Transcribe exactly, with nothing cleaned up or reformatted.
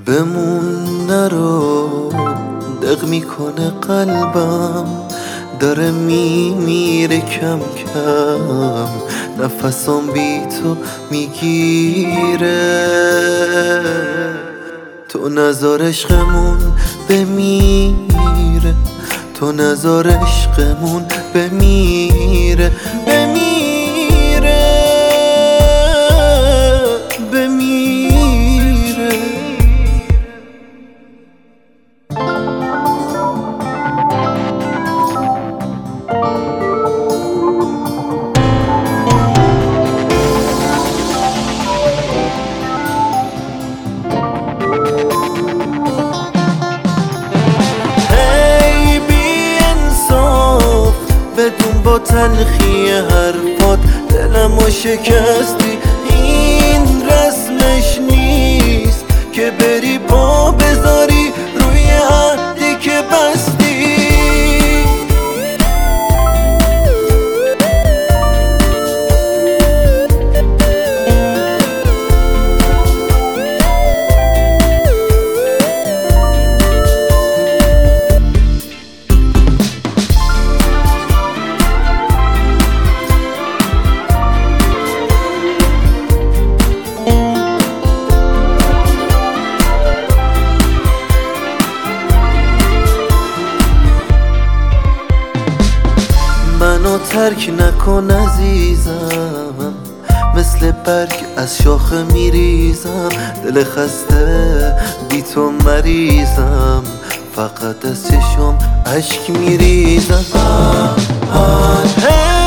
بمون نرو، دق میکنه قلبم، داره میمیره کم کم، نفسم بی تو میگیره. تو نذار عشقمون بمیره، تو نذار عشقمون بمیره بمیره بمیره. هی بی انصاف بدون با تلخی حرفات دلمو شکستی، این رسمش نیست که بری پا بذاری روی عهدی که بستی. منو ترک نکن عزیزم، مثل برگ از شاخه میریزم، دل خسته بی تو مریضم، فقط از چشم اشک میریزم.